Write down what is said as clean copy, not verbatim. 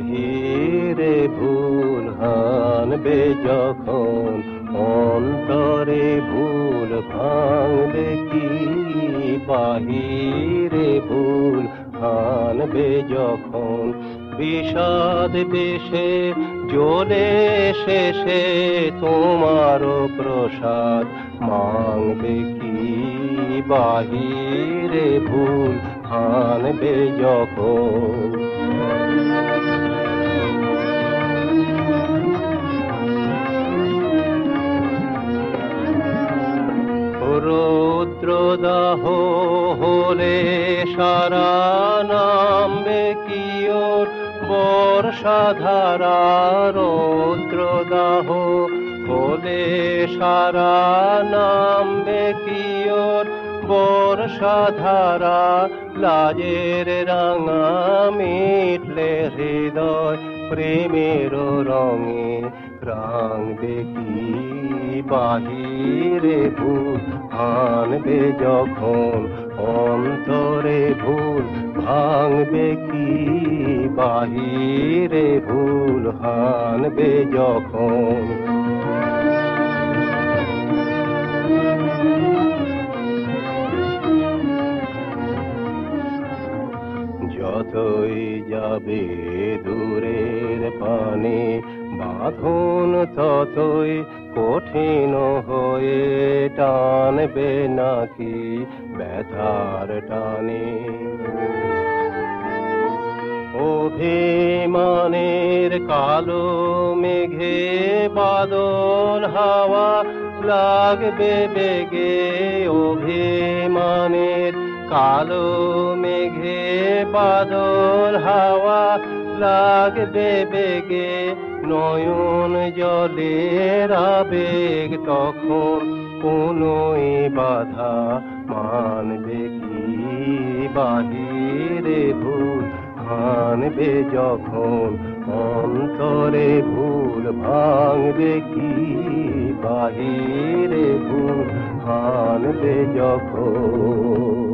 বাহিরে ভুল হানবে যখন, অন্তরে ভুল ভাঙবে কি? বাহিরে ভুল হানবে যখন, বিষাদ বেশে জ্বলে শেষে তোমারও প্রসাদ মাংবে কি? বাহিরে ভুল হানবে যখন। রৌদ্রদাহ হলে সারা নামবে কি ওর বর্ষাধারা? রৌদ্রদাহ হলে সারা নামবে কি ওর বর্ষাধারা? লাজের রাঙা মিটলে হৃদয় প্রেমের রঙে রাঙবে কি? বাহিরে ভুল হানবে যখন, অন্তরে ভুল ভাঙবে কি? বাহিরে ভুল হানবে যখন। যতই যাবে দূরের পানে বাঁধন, ততই কঠিন হয়ে টানবে নাকি ব্যথার টানে? অভিমানের কালো মেঘে বাদল হাওয়া লাগবে বেগে। অভিমানের কালো মেঘে বাদল হাওয়া লাগবে বেগে। নয়ন জলের আবেগ তখন কোনোই বাধা মানবে কি? বাহিরে ভুল হানবে যখন, অন্তরে ভুল ভাঙবে কি? বাহিরে ভুল হানবে যখন।